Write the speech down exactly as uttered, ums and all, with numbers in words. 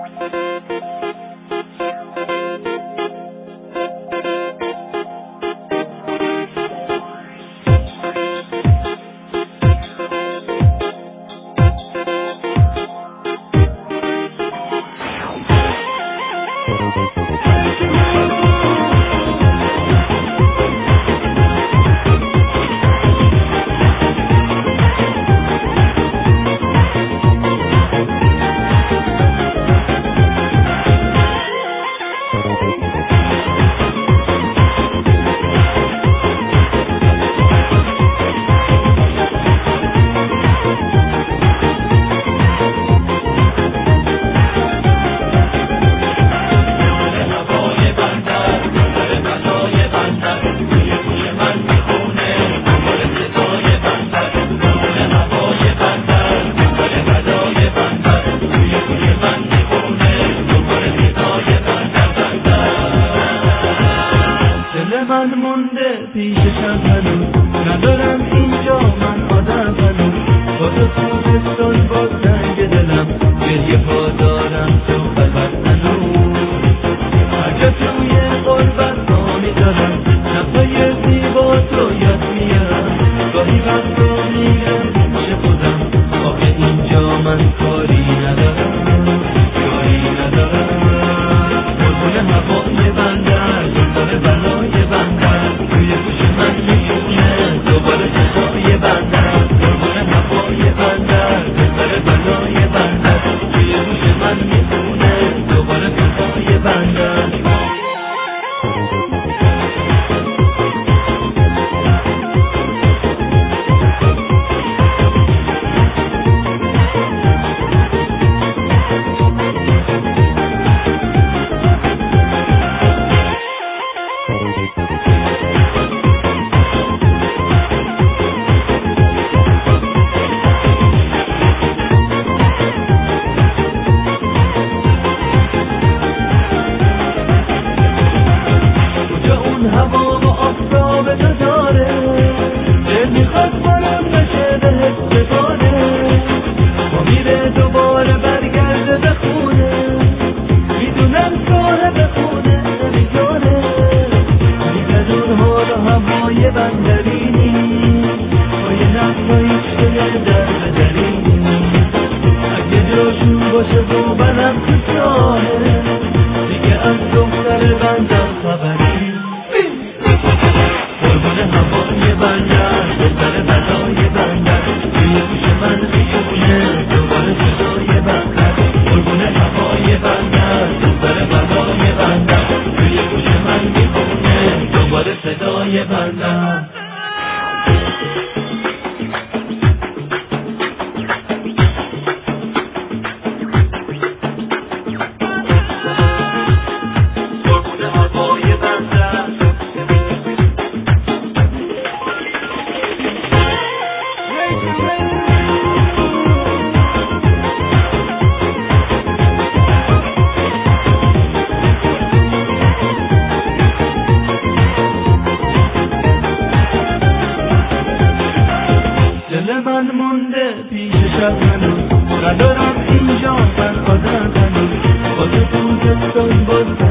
من مونده پیششم هنوز ندارم اینجا من آدم هنوز با تو توبستان با زنگ دلم گریه ها دارم تو خلوت هنوز اگه توی قربت ها میدارم نفای زیبا تو یاد میارم گاهی وقتا میگم پیش خودم آخه اینجا من کاری ندارم کاری ندارم قربون هوای بندر دنبال بلای بندر توی گوش من میونه دوباره صدای بندر قربون هوای بندر دنبال بلای بندر توی گوش من میونه دوباره صدای بندر هوا و آفتاب تو داره دل میخواد بارم بشه بهت بباره با میره دوباره برگرده به خونه میدونم صاحب خونه نمیدونه میدون حال و هوای بندرینی با یه نفایی شده در بدرینی اگه جاشون باشه با برم تو ساحل دیگه از دختر بندر خبری قربون هوای بندر دختر بلای بندر توی گوش من میونه دوباره صدای بندر قربون هوای بندر دختر بلای بندر توی گوش من میونه دوباره صدای بندر من مونده پیششم هنوز ندارم اینجا من آدم هنوز با تو توبستان باز